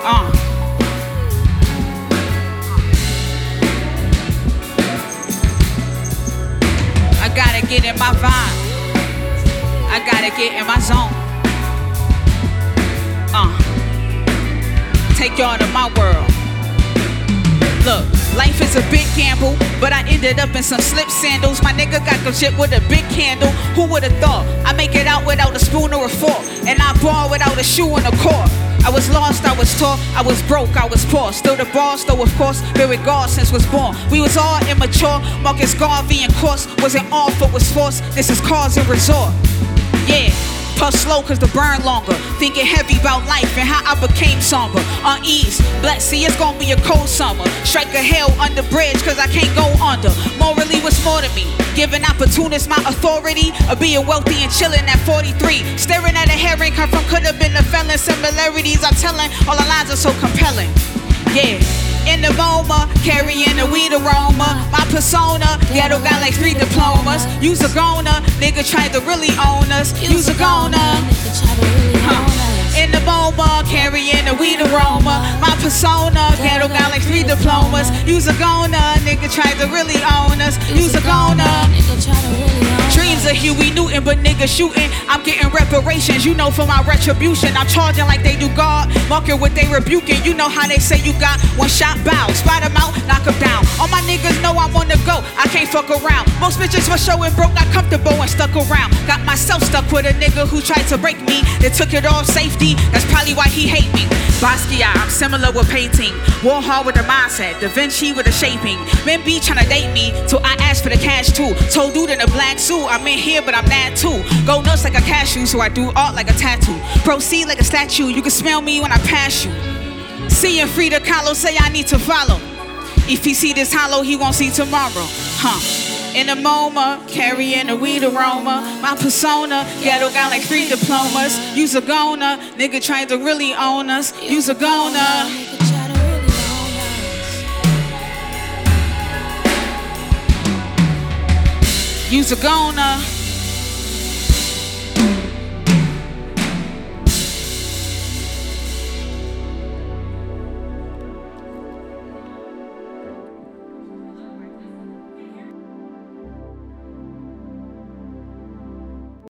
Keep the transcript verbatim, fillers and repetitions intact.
Uh. I gotta get in my vibe. I gotta get in my zone. Uh. Take y'all to my world. Look, life is a big gamble, but I ended up in some slip sandals. My nigga got the shit with a big candle. Who would've thought? I make it out without a spoon or a fork, and I ball without a shoe and a cord. I was lost, I was taught, I was broke, I was poor. Still the boss, though of course, been with God since was born. We was all immature, Marcus Garvey and course wasn't all for was forced. This is cause and resort. Yeah. Puff slow cause the burn longer. Thinking heavy about life and how I became somber. Unease, black see it's gonna be a cold summer. Strike a hell under bridge cause I can't go under. Morally what's more to me? Giving opportunists my authority, or being wealthy and chilling at forty-three. Staring at a herring come from could've been a felon. Similarities I'm telling, all the lines are so compelling. Yeah. In the MoMA, carrying the weed aroma. My persona, ghetto got like three diplomas. Use a goner, nigga tried to really own us. Use a goner. Huh. In the MoMA, carrying the weed aroma. My persona, ghetto got like three diplomas. Use a goner, nigga tried to really own us. Use a goner. Dreams of Huey Newton, but nigga shooting. I'm getting reparations, you know, for my retribution. I'm charging like they do God, marking what they rebuking. You know how they say you got one shot bow. Spot them out, knock them down. All my niggas know I wanna go, I can't fuck around. Most bitches for showing broke, got comfortable and stuck around. Got myself stuck with a nigga who tried to break me. They took it off safety, that's probably why he hate me. Basquiat, I'm similar with painting. Warhol with a mindset, Da Vinci with a shaping. Men be tryna date me, till I ask for the cash too. Told dude in a black suit, I'm in here but I'm that too. Go nuts like a cashew, so I do art like a tattoo. Proceed like a statue, you can smell me when I pass you. Seeing Frida Kahlo say I need to follow. If he see this hollow, he won't see tomorrow. Huh. In the MoMA, carrying the weed aroma. My persona, ghetto got like three diplomas. Use a goner, nigga tried to really own us. Use a goner. Use a goner.